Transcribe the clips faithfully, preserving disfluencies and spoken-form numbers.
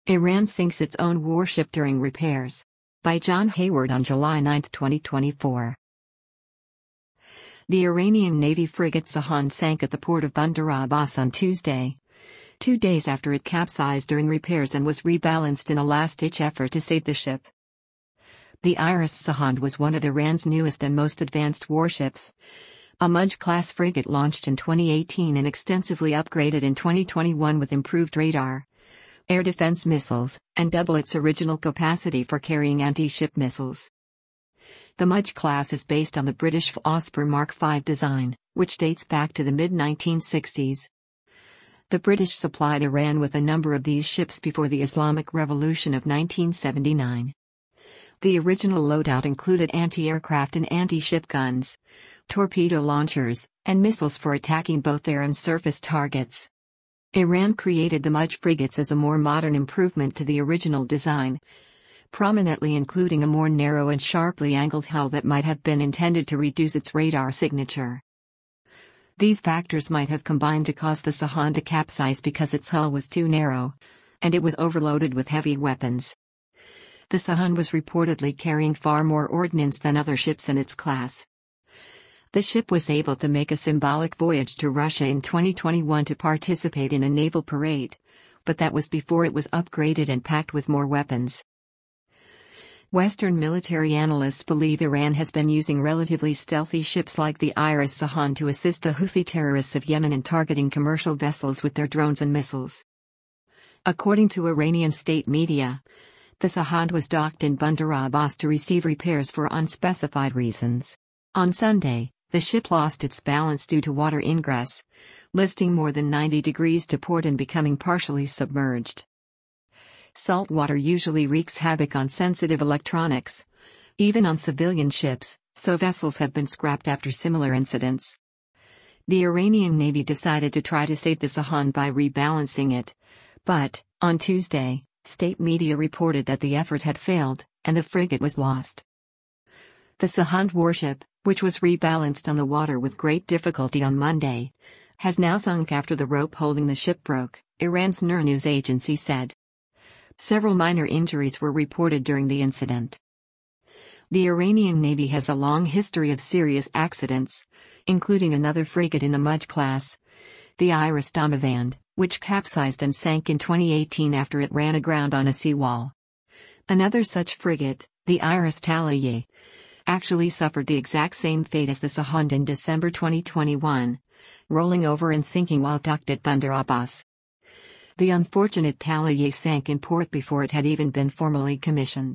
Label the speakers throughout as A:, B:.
A: Iran sinks its own warship during repairs. By John Hayward on July ninth, twenty twenty-four. The Iranian Navy frigate Sahand sank at the port of Bandar Abbas on Tuesday, two days after it capsized during repairs and was rebalanced in a last-ditch effort to save the ship. The Iris Sahand was one of Iran's newest and most advanced warships, a Mudge-class frigate launched in twenty eighteen and extensively upgraded in twenty twenty-one with improved radar, air defense missiles, and double its original capacity for carrying anti-ship missiles. The Mudge class is based on the British Osprey Mark five design, which dates back to the mid nineteen sixties. The British supplied Iran with a number of these ships before the Islamic Revolution of nineteen seventy-nine. The original loadout included anti-aircraft and anti-ship guns, torpedo launchers, and missiles for attacking both air and surface targets. Iran created the Mudge frigates as a more modern improvement to the original design, prominently including a more narrow and sharply angled hull that might have been intended to reduce its radar signature. These factors might have combined to cause the Sahand to capsize because its hull was too narrow, and it was overloaded with heavy weapons. The Sahand was reportedly carrying far more ordnance than other ships in its class. The ship was able to make a symbolic voyage to Russia in twenty twenty-one to participate in a naval parade, but that was before it was upgraded and packed with more weapons. Western military analysts believe Iran has been using relatively stealthy ships like the Iris Sahand to assist the Houthi terrorists of Yemen in targeting commercial vessels with their drones and missiles. According to Iranian state media, the Sahand was docked in Bandar Abbas to receive repairs for unspecified reasons. On Sunday, the ship lost its balance due to water ingress, listing more than ninety degrees to port and becoming partially submerged. Salt water usually wreaks havoc on sensitive electronics, even on civilian ships, so vessels have been scrapped after similar incidents. The Iranian Navy decided to try to save the Sahand by rebalancing it, but, on Tuesday, state media reported that the effort had failed, and the frigate was lost. The Sahand warship, which was rebalanced on the water with great difficulty on Monday, has now sunk after the rope holding the ship broke, Iran's N U R news agency said. Several minor injuries were reported during the incident. The Iranian Navy has a long history of serious accidents, including another frigate in the Mudge class, the Iris Damavand, which capsized and sank in twenty eighteen after it ran aground on a seawall. Another such frigate, the Iris Talaya, actually suffered the exact same fate as the Sahand in December twenty twenty-one, rolling over and sinking while docked at Bandar Abbas. The unfortunate Talaya sank in port before it had even been formally commissioned.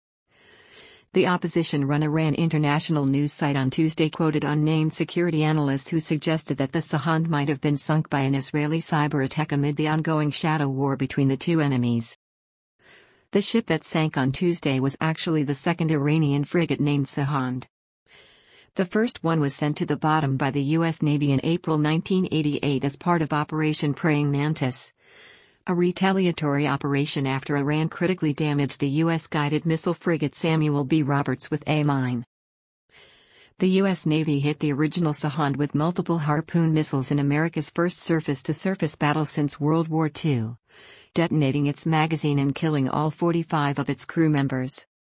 A: The opposition-run Iran International news site on Tuesday quoted unnamed security analysts who suggested that the Sahand might have been sunk by an Israeli cyber attack amid the ongoing shadow war between the two enemies. The ship that sank on Tuesday was actually the second Iranian frigate named Sahand. The first one was sent to the bottom by the U S Navy in April nineteen eighty-eight as part of Operation Praying Mantis, a retaliatory operation after Iran critically damaged the U S guided missile frigate Samuel B. Roberts with a mine. The U S Navy hit the original Sahand with multiple Harpoon missiles in America's first surface-to-surface battle since World War Two, detonating its magazine and killing all forty-five of its crew members.